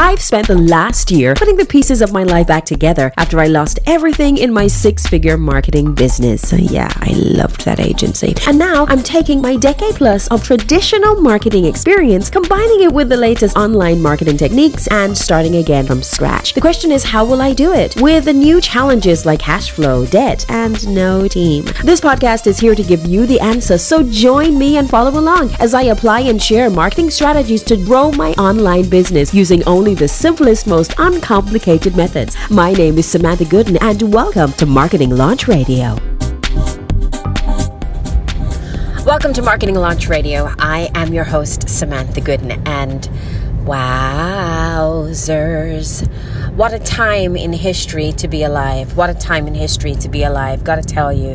I've spent the last year putting the pieces of my life back together after I lost everything in my six-figure marketing business. So yeah, I loved that agency. And now I'm taking my decade plus of traditional marketing experience, combining it with the latest online marketing techniques and starting again from scratch. The question is, how will I do it? With the new challenges like cash flow, debt, and no team. This podcast is here to give you the answer, so join me and follow along as I apply and share marketing strategies to grow my online business using only the simplest, most uncomplicated methods. My name is Samantha Gooden, and welcome to Marketing Launch Radio. Welcome to Marketing Launch Radio. I am your host, Samantha Gooden, and wowzers, what a time in history to be alive. What a time in history to be alive. Gotta tell you,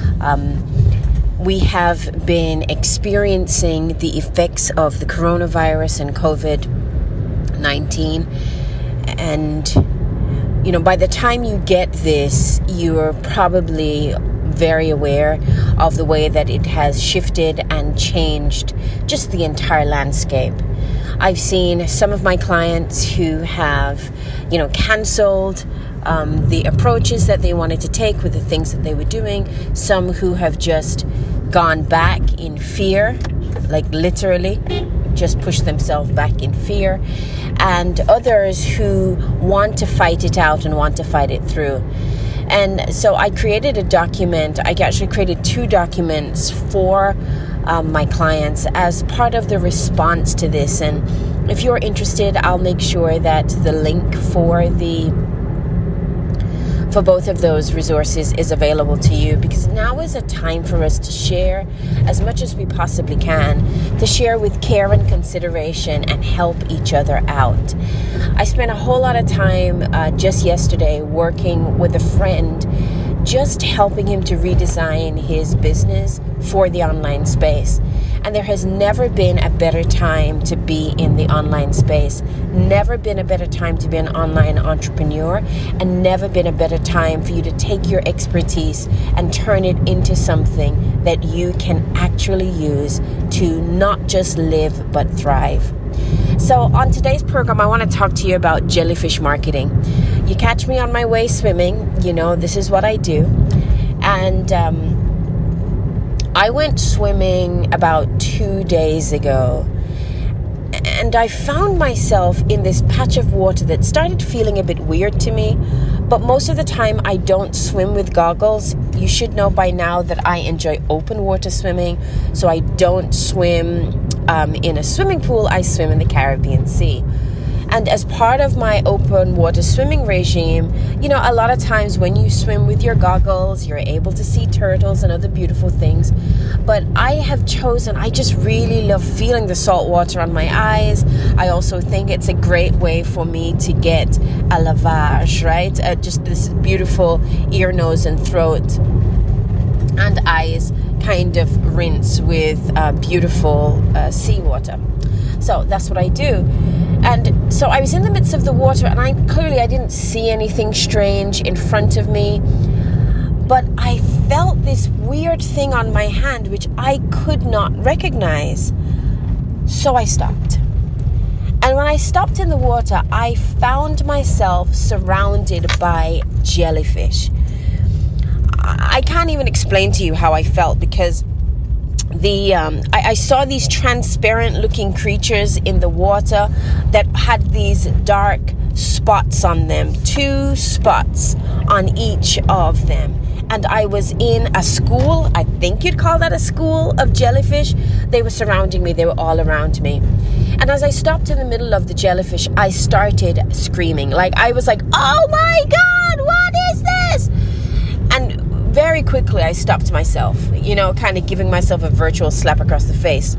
we have been experiencing the effects of the coronavirus and COVID-19. And, by the time you get this, you're probably very aware of the way that it has shifted and changed just the entire landscape. I've seen some of my clients who have, canceled the approaches that they wanted to take with the things that they were doing. Some who have just gone back in fear, like literally just pushed themselves back in fear. And others who want to fight it out and want to fight it through. And so I created a document. I actually created 2 documents for my clients as part of the response to this. And if you're interested, I'll make sure that the link for both of those resources is available to you, because now is a time for us to share as much as we possibly can, to share with care and consideration and help each other out. I spent a whole lot of time just yesterday working with a friend, just helping him to redesign his business for the online space. And there has never been a better time to be in the online space. Never been a better time to be an online entrepreneur, and never been a better time for you to take your expertise and turn it into something that you can actually use to not just live but thrive. So on today's program, I want to talk to you about jellyfish marketing. You catch me on my way swimming, this is what I do. And I went swimming about 2 days ago, and I found myself in this patch of water that started feeling a bit weird to me. But most of the time I don't swim with goggles. You should know by now that I enjoy open water swimming, so I don't swim in a swimming pool. I swim in the Caribbean Sea. And as part of my open water swimming regime, a lot of times when you swim with your goggles, you're able to see turtles and other beautiful things. But I just really love feeling the salt water on my eyes. I also think it's a great way for me to get a lavage, right? Just this beautiful ear, nose, and throat and eyes kind of rinse with beautiful seawater. So that's what I do. And so I was in the midst of the water, and I didn't see anything strange in front of me, but I felt this weird thing on my hand which I could not recognize. So I stopped. And when I stopped in the water, I found myself surrounded by jellyfish. I can't even explain to you how I felt, because I saw these transparent looking creatures in the water that had these dark spots on them, 2 spots on each of them. And I was in a school, I think you'd call that a school, of jellyfish. They were surrounding me. They were all around me. And as I stopped in the middle of the jellyfish, I started screaming. I was like, oh my God, what is this? And very quickly, I stopped myself, kind of giving myself a virtual slap across the face.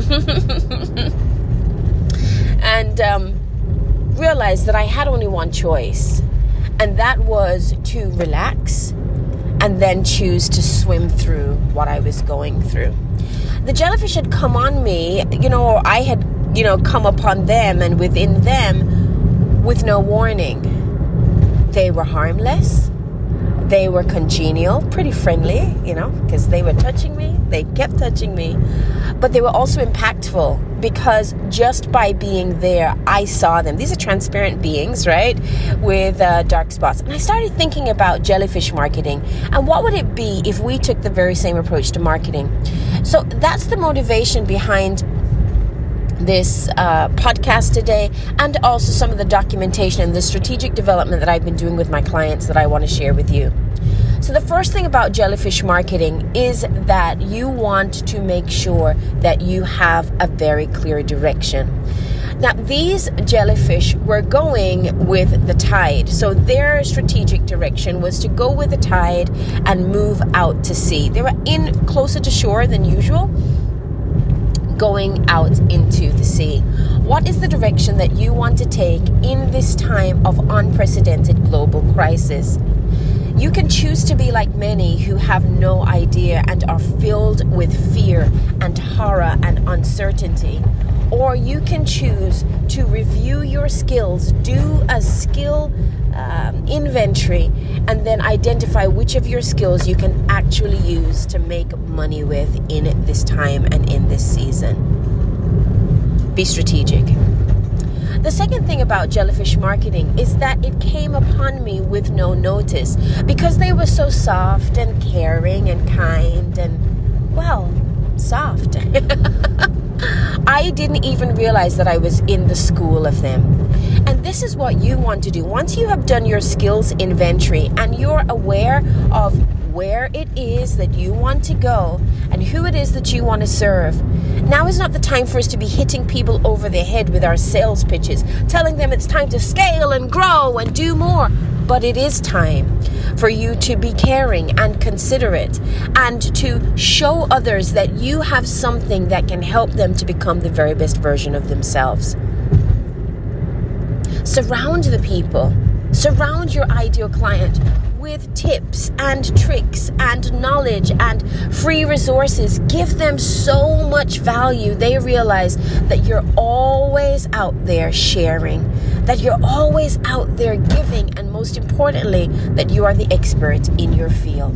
And realized that I had only one choice, and that was to relax and then choose to swim through what I was going through. The jellyfish had come on me, or I had, come upon them and within them with no warning. They were harmless. They were congenial, pretty friendly, because they were touching me. They kept touching me. But they were also impactful because just by being there, I saw them. These are transparent beings, right? With dark spots. And I started thinking about jellyfish marketing. And what would it be if we took the very same approach to marketing? So that's the motivation behind this podcast today, and also some of the documentation and the strategic development that I've been doing with my clients that I want to share with you. So the first thing about jellyfish marketing is that you want to make sure that you have a very clear direction. Now, these jellyfish were going with the tide. So their strategic direction was to go with the tide and move out to sea. They were in closer to shore than usual, going out into the sea. What is the direction that you want to take in this time of unprecedented global crisis? You can choose to be like many who have no idea and are filled with fear and horror and uncertainty. Or you can choose to review your skills, do a skill inventory, and then identify which of your skills you can actually use to make money with in this time and in this season. Be strategic. The second thing about jellyfish marketing is that it came upon me with no notice because they were so soft and caring and kind and, well, soft. I didn't even realize that I was in the school of them. And this is what you want to do. Once you have done your skills inventory and you're aware of where it is that you want to go and who it is that you want to serve, now is not the time for us to be hitting people over the head with our sales pitches, telling them it's time to scale and grow and do more. But it is time for you to be caring and considerate and to show others that you have something that can help them to become the very best version of themselves. Surround the people. Surround your ideal client with tips and tricks and knowledge and free resources. Give them so much value. They realize that you're always out there sharing, that you're always out there giving, and most importantly, that you are the expert in your field.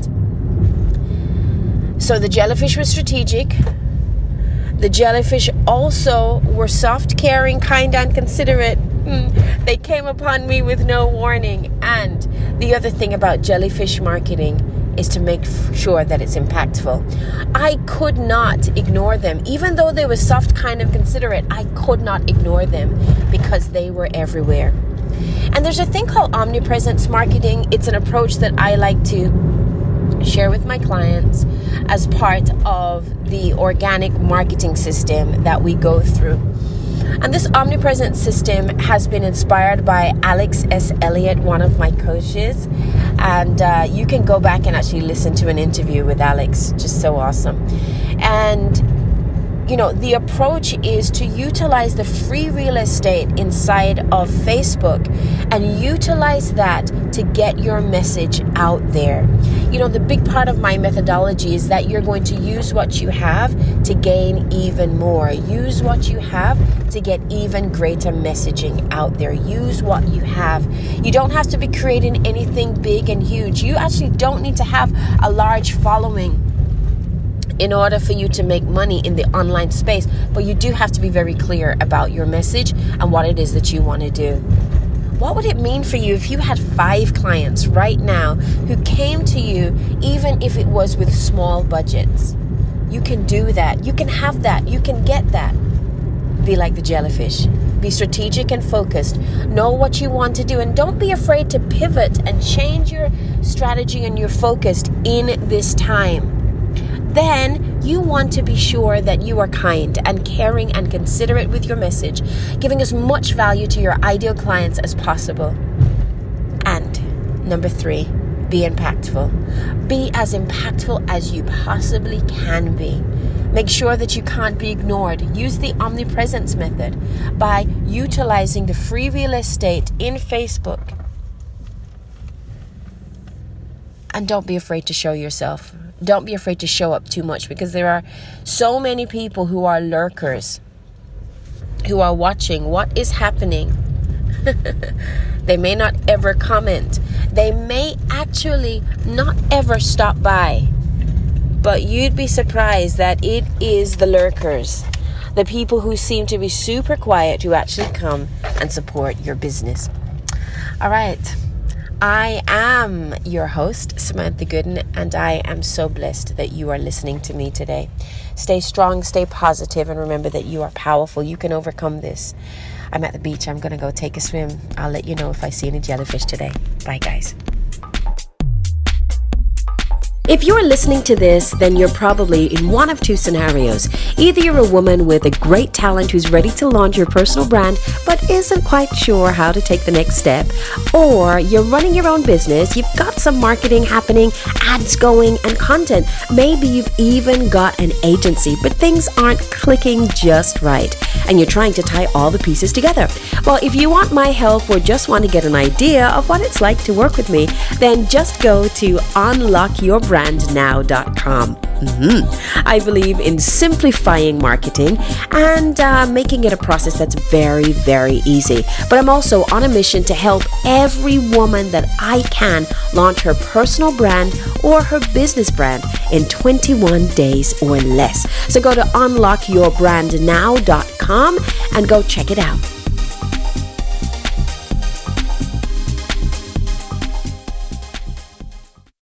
So the jellyfish was strategic. The jellyfish also were soft, caring, kind, and considerate. They came upon me with no warning. And the other thing about jellyfish marketing is to make sure that it's impactful. I could not ignore them. Even though they were soft, kind, and considerate, I could not ignore them because they were everywhere. And there's a thing called omnipresence marketing. It's an approach that I like to share with my clients as part of the organic marketing system that we go through. And this omnipresent system has been inspired by Alex S. Elliott, one of my coaches. And you can go back and actually listen to an interview with Alex. Just so awesome. And, the approach is to utilize the free real estate inside of Facebook and utilize that to get your message out there. The big part of my methodology is that you're going to use what you have to gain even more. Use what you have to get even greater messaging out there. Use what you have. You don't have to be creating anything big and huge. You actually don't need to have a large following in order for you to make money in the online space. But you do have to be very clear about your message and what it is that you want to do. What would it mean for you if you had 5 clients right now who came to you, even if it was with small budgets? You can do that. You can have that. You can get that. Be like the jellyfish. Be strategic and focused. Know what you want to do. And don't be afraid to pivot and change your strategy and your focus in this time. Then you want to be sure that you are kind and caring and considerate with your message, giving as much value to your ideal clients as possible. And number 3, be impactful. Be as impactful as you possibly can be. Make sure that you can't be ignored. Use the omnipresence method by utilizing the free real estate in Facebook. And don't be afraid to show yourself. Don't be afraid to show up too much, because there are so many people who are lurkers, who are watching what is happening. They may not ever comment. They may actually not ever stop by, but you'd be surprised that it is the lurkers, the people who seem to be super quiet, who actually come and support your business. All right. I am your host, Samantha Gooden, and I am so blessed that you are listening to me today. Stay strong, stay positive, and remember that you are powerful. You can overcome this. I'm at the beach. I'm going to go take a swim. I'll let you know if I see any jellyfish today. Bye, guys. If you're listening to this, then you're probably in one of two scenarios. Either you're a woman with a great talent who's ready to launch your personal brand but isn't quite sure how to take the next step, or you're running your own business, you've got some marketing happening, ads going, and content. Maybe you've even got an agency, but things aren't clicking just right, and you're trying to tie all the pieces together. Well, if you want my help or just want to get an idea of what it's like to work with me, then just go to unlockyourbrandnow.com. I believe in simplifying marketing and making it a process that's very, very easy. But I'm also on a mission to help every woman that I can launch her personal brand or her business brand in 21 days or less. So go to unlockyourbrandnow.com and go check it out.